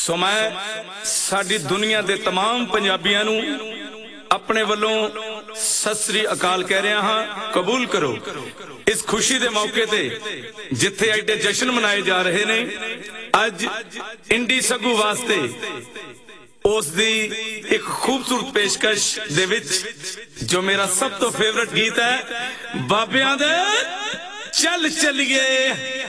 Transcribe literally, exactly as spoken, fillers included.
सो मैं साडी दुनिया के तमाम पंजाबियां नूं अपने वल्लों सत श्री अकाल कह रहा हाँ। कबूल करो इस खुशी के मौके ते जिथे एडे जश्न मनाए जा रहे ने। अज इंडी सगू वास्ते उस दी एक खूबसूरत पेशकश दे विच जो मेरा सब तो फेवरेट गीत है बाबियां दे चल चलिए।